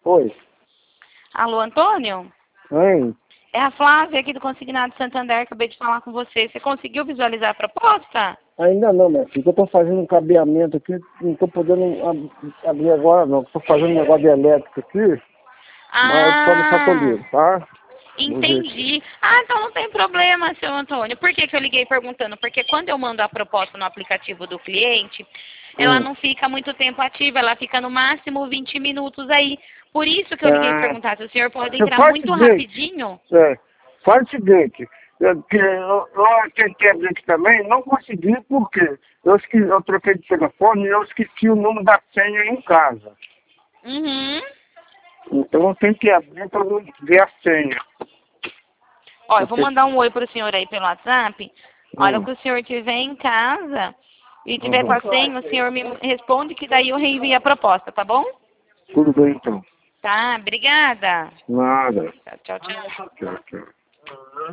Oi. Alô, Antônio? Oi. É a Flávia aqui do Consignado Santander, acabei de falar com você. Você conseguiu visualizar a proposta? Ainda não, minha filha. Eu tô fazendo um cabeamento aqui, não tô podendo abrir agora não. Tô fazendo um negócio de elétrico aqui, mas pode deixar que eu Ah, ligo, tá? Do jeito. entendi. Ah, então não tem problema, seu Antônio. Por que que eu liguei perguntando? Porque quando eu mando a proposta no aplicativo do cliente, ela Hum. não fica muito tempo ativa, ela fica no máximo 20 minutos aí. Por isso que eu liguei Ah, perguntar se o senhor pode você entrar faz o muito seguinte, rapidinho. faz o seguinte, eu tentei abrir aqui também, não consegui porque eu troquei de telefone e eu esqueci o número da senha em casa. Uhum. Então eu tenho que abrir para ver a senha. Ó, eu vou Porque, mandar um oi pro senhor aí pelo WhatsApp. A hora hum, que o senhor estiver em casa e tiver com uhum. a senha, o senhor me responde que daí eu reenvio a proposta, tá bom? Tudo bem então. Tá, obrigada. Nada. Tchau, tchau, tchau. Tchau, tchau.